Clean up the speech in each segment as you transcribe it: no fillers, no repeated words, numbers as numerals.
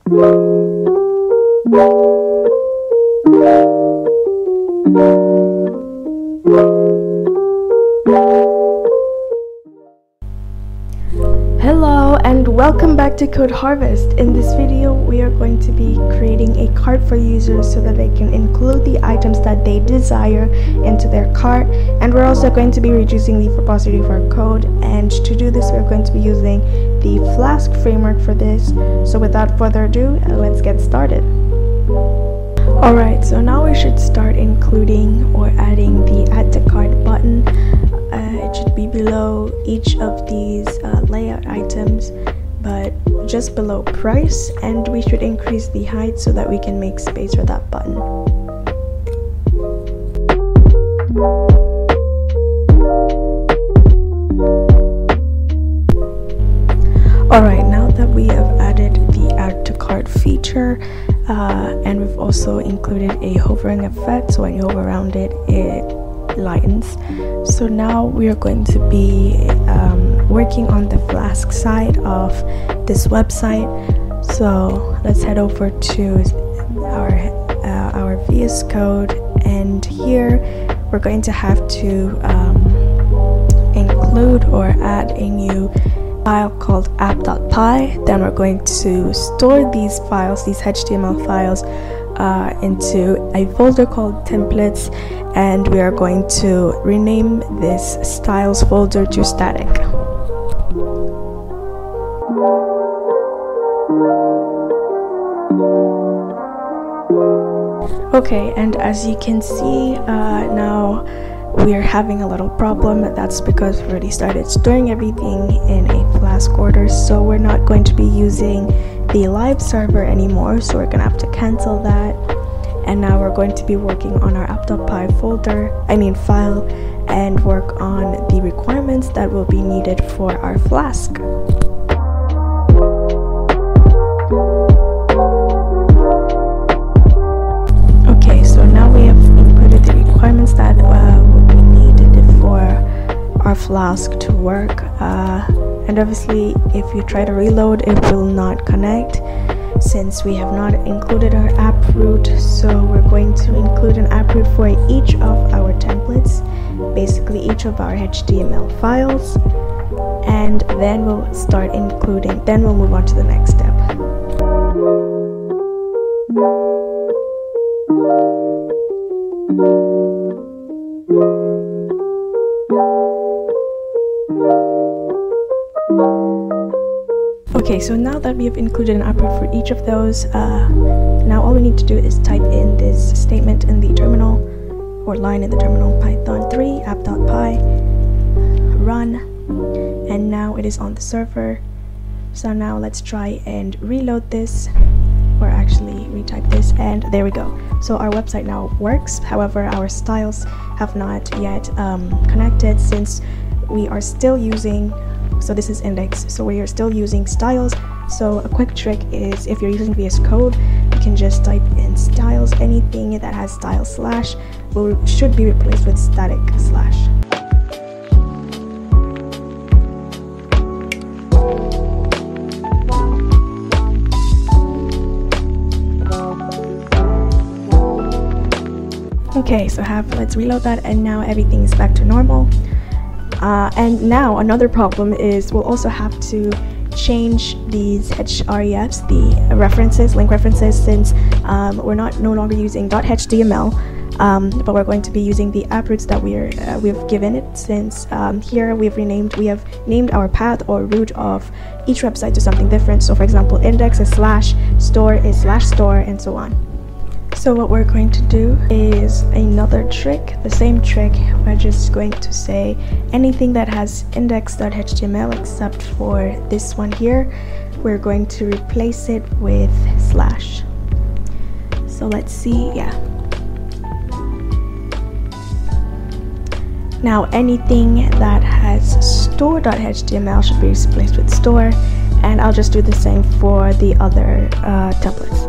Hello and welcome back to Code Harvest. In this video we are going to be creating a cart for users so that they can include the items that they desire into their cart, and we're also going to be reducing the repository for our code, and to do this we're going to be using the Flask framework for this. So without further ado, let's get started. Alright, so now we should start including or adding the add to cart button. It should be below each of these layout items, but just below price, and we should increase the height so that we can make space for that button. Alright, now that we have added the add to cart feature, and we've also included a hovering effect, so when you hover around it, it lightens. So now we are going to be working on the Flask side of this website. So let's head over to our VS Code, and here we're going to have to include or add a new file called app.py. Then we're going to store these files, these HTML files, into a folder called templates, and we are going to rename this styles folder to static. Okay, and as you can see, now we are having a little problem. That's because we already started storing everything in a Flask order, so we're not going to be using the live server anymore, so we're gonna have to cancel that. And now we're going to be working on our app.py file, and work on the requirements that will be needed for our Flask. Okay, so now we have included the requirements that will be needed for our Flask to work, and obviously if you try to reload, it will not connect since we have not included our app root. So we're going to include an app root for each of our templates, basically each of our HTML files, and then we'll move on to the next step. Okay, so now that we have included an app root for each of those, now all we need to do is type in this statement in the terminal, or line in the terminal, python 3 app.py run, and now it is on the server. So now let's try and reload this, or actually retype this, and there we go. So our website now works. However, our styles have not yet connected, since we are still using, so this is index, so we are still using styles. So a quick trick is, if you're using VS Code, you can just type in styles. Anything that has styles slash should be replaced with static slash. Okay, so let's reload that, and now everything is back to normal. And now another problem is we'll also have to change these hrefs, the references, link references, since we're no longer using .html, but we're going to be using the app roots that we've given it, since here we have named our path or root of each website to something different. So for example, index is slash, store is slash store, and so on. So what we're going to do is another trick, the same trick. We're just going to say anything that has index.html except for this one here, we're going to replace it with slash. So let's see, yeah. Now anything that has store.html should be replaced with store, and I'll just do the same for the other templates.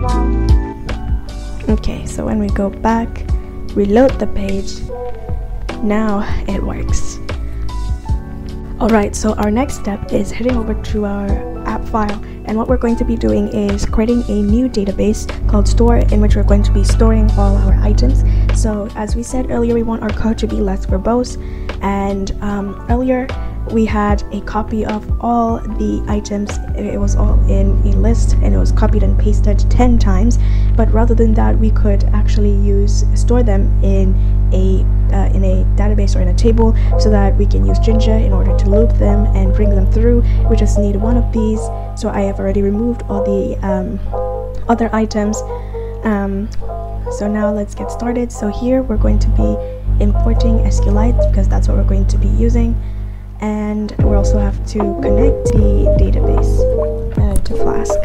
Okay, so when we go back, reload the page, now it works. Alright, so our next step is heading over to our app file, and what we're going to be doing is creating a new database called store, in which we're going to be storing all our items. So as we said earlier, we want our code to be less verbose, and earlier we had a copy of all the items. It was all in a list and it was copied and pasted 10 times, but rather than that, we could actually store them in a database or in a table, so that we can use Jinja in order to loop them and bring them through. We just need one of these, so I have already removed all the other items. So now let's get started. So here we're going to be importing SQLite because that's what we're going to be using, and we also have to connect the database to Flask.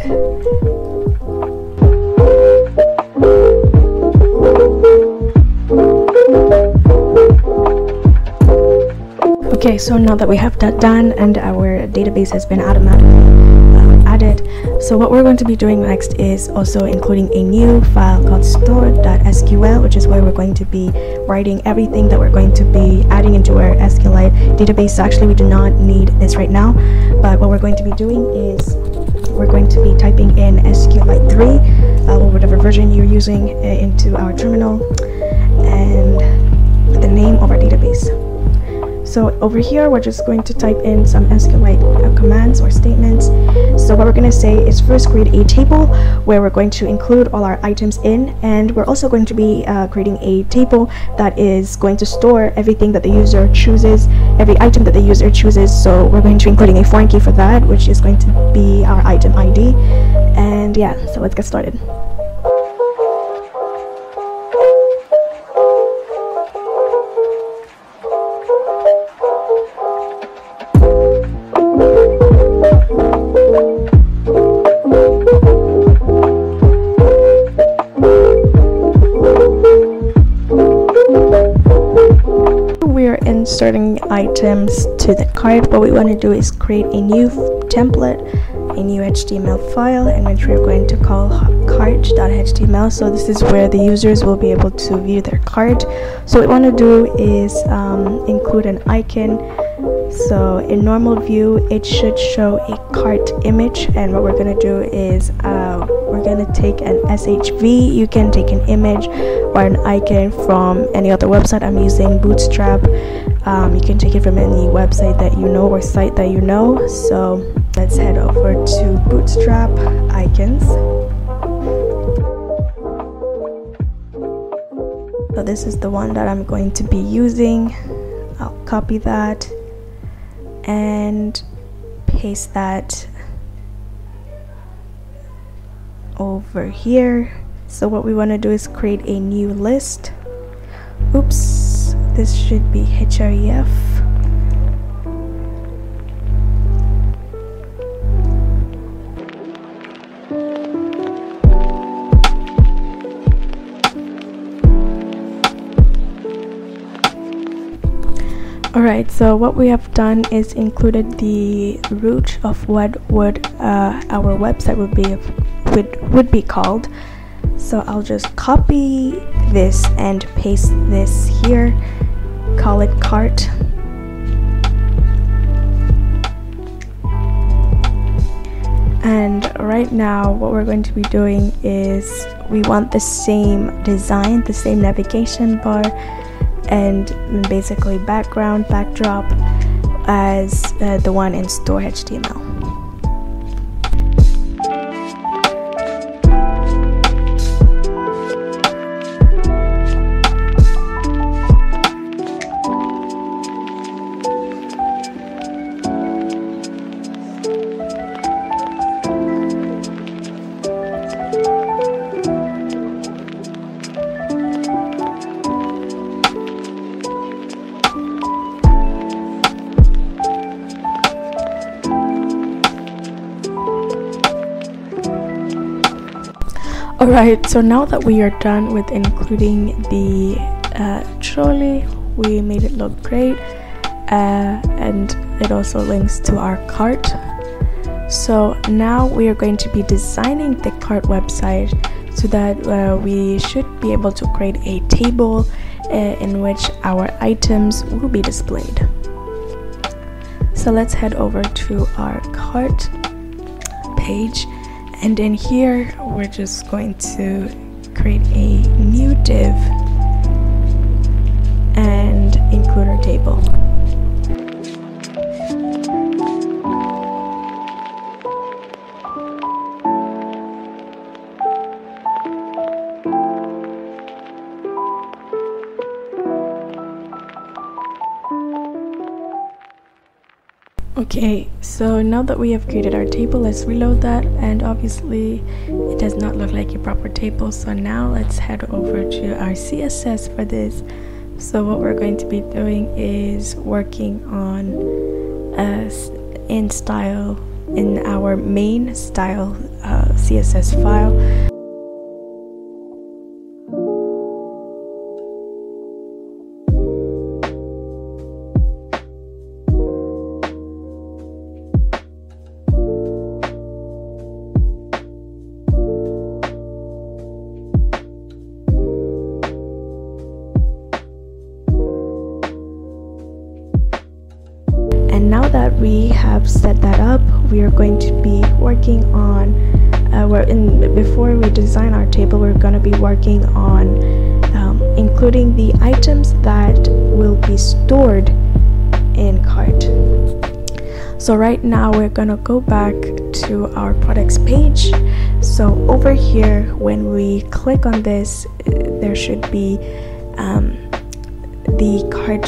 Okay, so now that we have that done and our database has been automatically added, so what we're going to be doing next is also including a new file called store.sql, which is where we're going to be writing everything that we're going to be adding into our SQLite database. Actually, we do not need this right now, but what we're going to be doing is we're going to be typing in SQLite 3 or whatever version you're using into our terminal, and the name of our database. So over here, we're just going to type in some SQLite commands or statements. So what we're going to say is first create a table where we're going to include all our items in, and we're also going to be creating a table that is going to store everything that the user chooses, every item that the user chooses. So we're going to be including a foreign key for that, which is going to be our item ID. And yeah, so let's get started. Inserting items to the cart, what we want to do is create a new template, a new HTML file, in which we're going to call cart.html. So this is where the users will be able to view their cart. So what we want to do is include an icon. So in normal view, it should show a cart image, and what we're going to do is we're going to take an SHV. You can take an image or an icon from any other website. I'm using Bootstrap. You can take it from any website that you know or site that you know. So let's head over to Bootstrap icons. So this is the one that I'm going to be using. I'll copy that and paste that over here. So what we want to do is create a new list. Oops, this should be href. Alright, so what we have done is included the root of what our website would be called. So I'll just copy this and paste this here, call it cart. And right now what we're going to be doing is we want the same design, the same navigation bar, and basically backdrop as the one in store.html. Alright, so now that we are done with including the trolley, we made it look great, and it also links to our cart. So now we are going to be designing the cart website so that we should be able to create a table in which our items will be displayed. So let's head over to our cart page, and in here we're just going to create a new div and include our table. Okay, so now that we have created our table, let's reload that, and obviously it does not look like a proper table. So now let's head over to our CSS for this. So what we're going to be doing is working on in style, in our main style CSS file. Now that we have set that up, we are going to be working on before we design our table, we're going to be working on including the items that will be stored in cart. So right now we're going to go back to our products page. So over here, when we click on this, there should be the cart,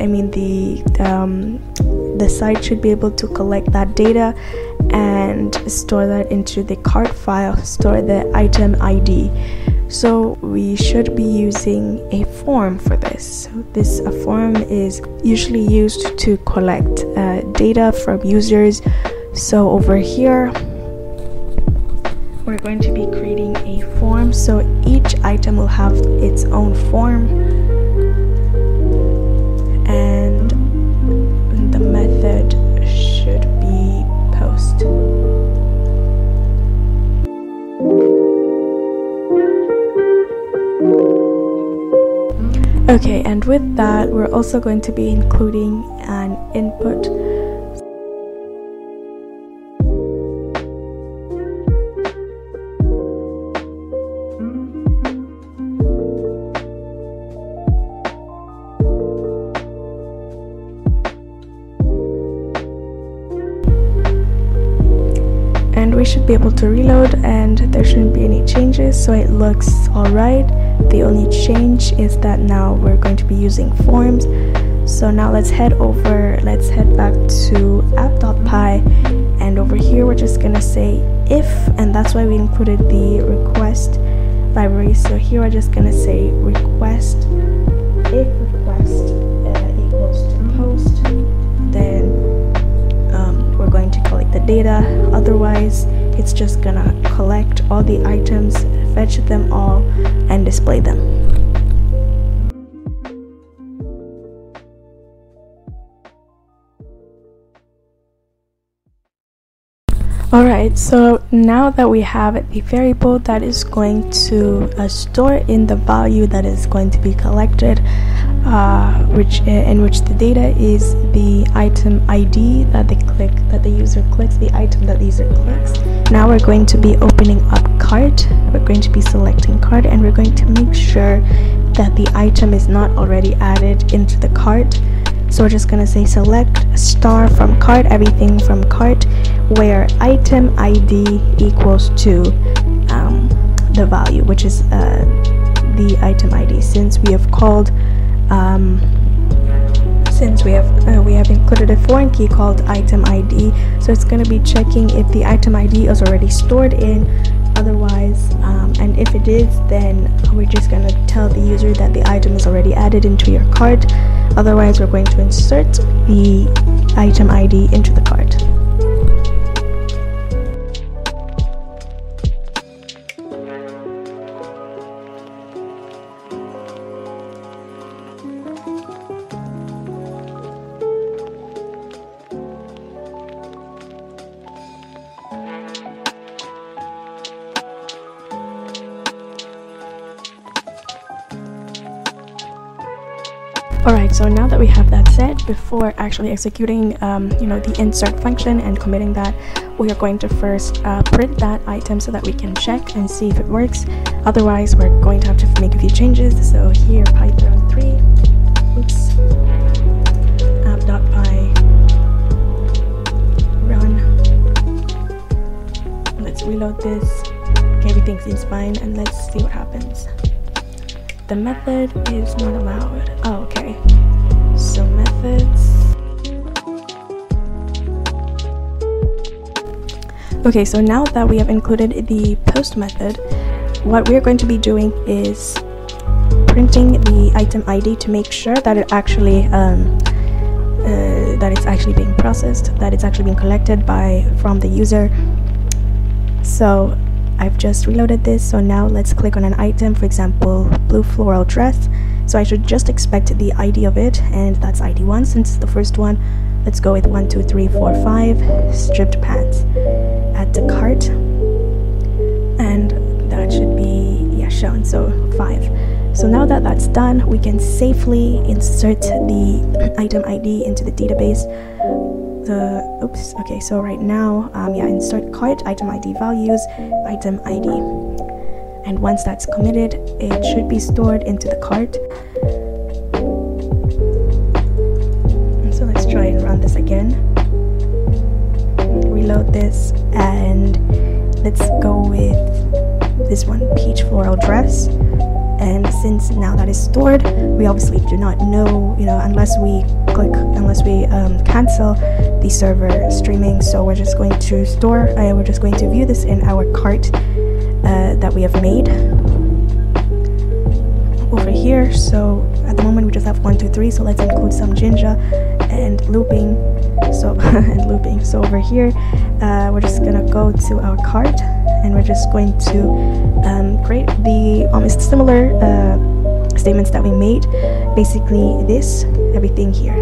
the site should be able to collect that data and store that into the cart file, store the item ID. So we should be using a form for this. So a form is usually used to collect data from users. So over here, we're going to be creating a form. So each item will have its own form, and the method should be post. Okay, and with that, we're also going to be including an input. And we should be able to reload, and there shouldn't be any changes, so it looks alright. The only change is that now we're going to be using forms. So now let's head back to app.py, and over here we're just gonna say if, and that's why we included the request library. So here we're just gonna say request, if request equals to post, then we're going to collect the data. Otherwise, it's just gonna collect all the items, fetch them all, and display them. Alright, so now that we have the variable that is going to store in the value that is going to be collected, in which the data is the item ID that the user clicks, the item that the user clicks. Now we're going to be opening up cart. We're going to be selecting cart, and we're going to make sure that the item is not already added into the cart. So we're just going to say select star from cart, everything from cart, where item ID equals to the value, which is the item ID. Since we have called we have included a foreign key called item ID, so it's going to be checking if the item ID is already stored in. Otherwise, and if it is, then we're just going to tell the user that the item is already added into your cart. Otherwise, we're going to insert the item ID into the cart. Alright, so now that we have that said, before actually executing the insert function and committing that, we are going to first print that item so that we can check and see if it works. Otherwise, we're going to have to make a few changes. So here, Python 3, app.py run. Let's reload this. Okay, everything seems fine, and let's see what happens. The method is not allowed. Oh, okay. So methods. Okay, so now that we have included the post method, what we're going to be doing is printing the item ID to make sure that it actually that it's actually being processed, that it's actually being collected from the user. So I've just reloaded this, so now let's click on an item, for example, blue floral dress. So I should just expect the ID of it, and that's ID 1 since it's the first one. Let's go with 1, 2, 3, 4, 5 stripped pants. Add to cart, and that should be shown, so 5. So now that that's done, we can safely insert the item ID into the database. Okay, so right now, insert cart, item ID values, item ID. And once that's committed, it should be stored into the cart. And so let's try and run this again. Reload this, and let's go with this one, peach floral dress. And since now that is stored, we obviously do not know, unless we cancel the server streaming. So we're just going to we're just going to view this in our cart that we have made over here. So at the moment we just have 1, 2, 3. So let's include some ginger and looping. So So over here, we're just gonna go to our cart, and we're just going to create the almost similar statements that we made. Basically everything here.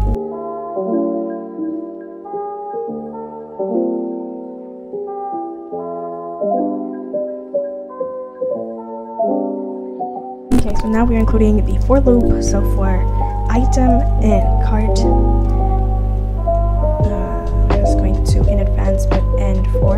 Okay, so now we're including the for loop. So for item and cart, I'm just going to in advance put end for.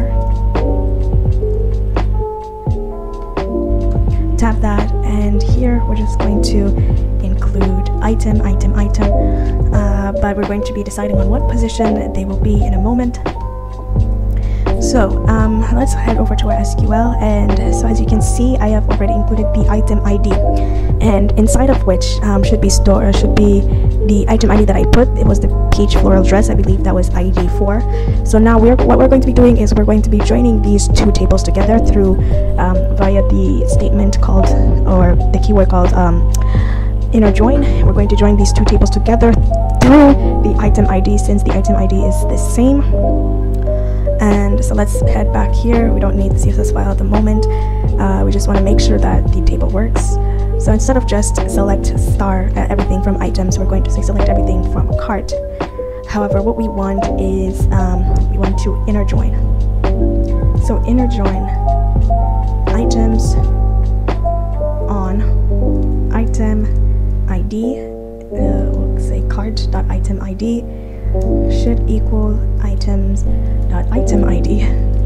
Tap that, and here we're just going to include item, but we're going to be deciding on what position they will be in a moment. So let's head over to our SQL, and so as you can see, I have already included the item ID, and inside of which should be the item ID that I put. It was the peach floral dress. I believe that was ID 4. So now what we're going to be doing is we're going to be joining these two tables together through via the statement called, or the keyword called inner join. We're going to join these two tables together through the item ID, since the item ID is the same. And so let's head back here. We don't need the CSS file at the moment. We just want to make sure that the table works. So instead of just select star everything from items, we're going to say select everything from cart. However, what we want is we want to inner join. So inner join items on item ID. We'll say cart.item ID should equal items.item ID.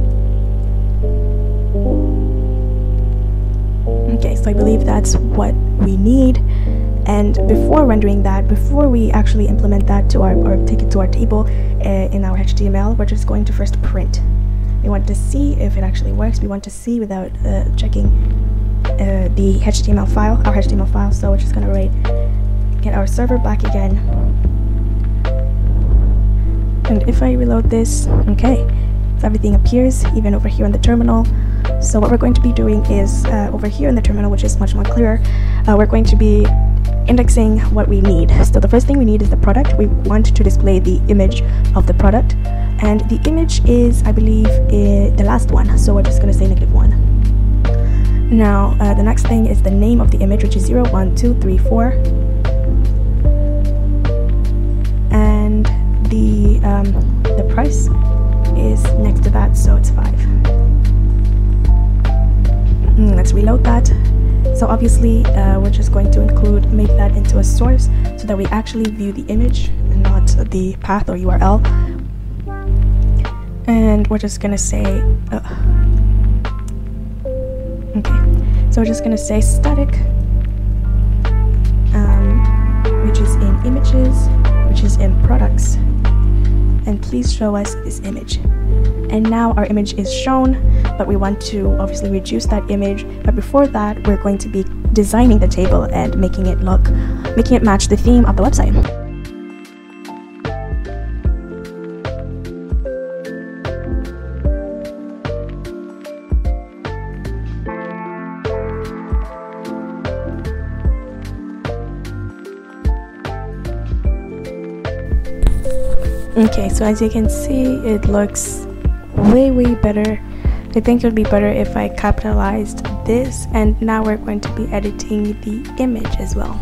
Okay, so I believe that's what we need. And before rendering that, before we actually implement that or take it to our table in our HTML, we're just going to first print. We want to see if it actually works. We want to see without checking the HTML file, our HTML file. So we're just going to get our server back again. And if I reload this, okay, so everything appears even over here in the terminal. So what we're going to be doing is over here in the terminal, which is much more clearer, we're going to be indexing what we need. So the first thing we need is the product. We want to display the image of the product, and the image is, I believe, the last one. So we're just going to say -1. Now the next thing is the name of the image, which is 0, 1, 2, 3, 4, and the price is next to that, so it's 5. Let's reload that, So obviously we're just going to make that into a source so that we actually view the image and not the path or URL. And we're just gonna say okay, so we're just gonna say static, which is in images, which is in products, and please show us this image. And now our image is shown, but we want to obviously reduce that image. But before that, we're going to be designing the table and making it match the theme of the website. Okay, so as you can see, it looks way better. I think it would be better if I capitalized this, and now we're going to be editing the image as well.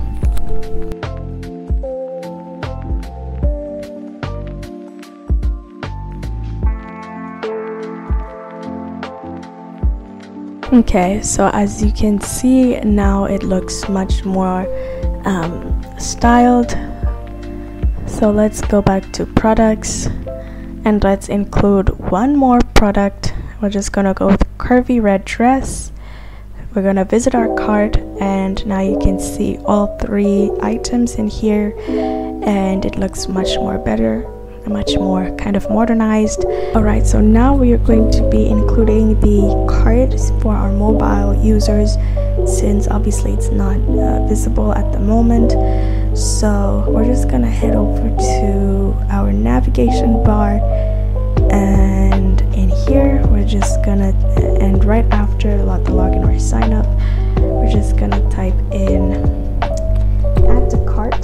Okay, so as you can see, now it looks much more styled. So let's go back to products and let's include one more product. We're just gonna go with curvy red dress. We're gonna visit our cart, and now you can see all 3 items in here, and it looks much more better, much more kind of modernized. Alright, so now we are going to be including the cards for our mobile users, since obviously it's not visible at the moment. So we're just gonna head over to our navigation bar, and in here we're just gonna, and right after the login or sign up, we're just gonna type in add to cart.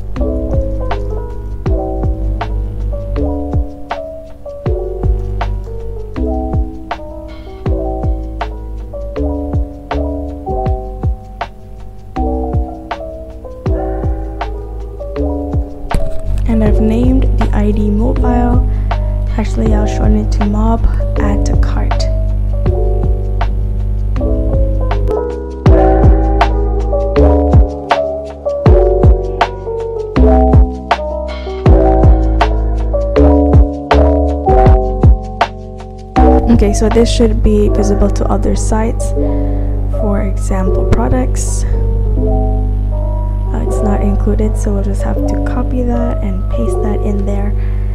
And I've named the ID mobile. Actually, I'll shorten it to mob, add to cart. Okay, so this should be visible to other sites. For example, products. It's not included, so we'll just have to copy that and paste that in there.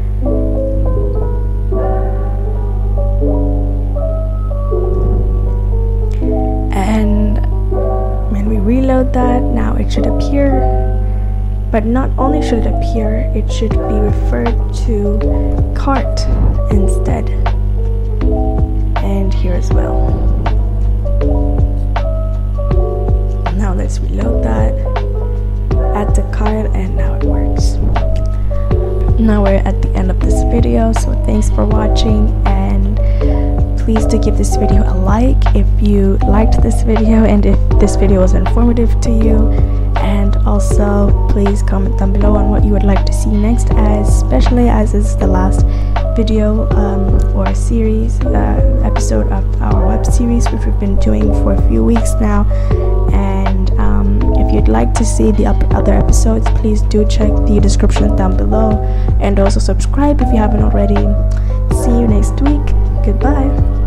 And when we reload that, now it should appear. But not only should it appear, it should be referred to cart instead, and here as well. Now let's reload that, add to cart, and now it works. Now we're at the end of this video, so thanks for watching, and please do give this video a like if you liked this video and if this video was informative to you, and also please comment down below on what you would like to see next, especially as this is the last video or series episode of our web series, which we've been doing for a few weeks now. And if you'd like to see the other episodes, please do check the description down below, and also subscribe if you haven't already. See you next week. Goodbye.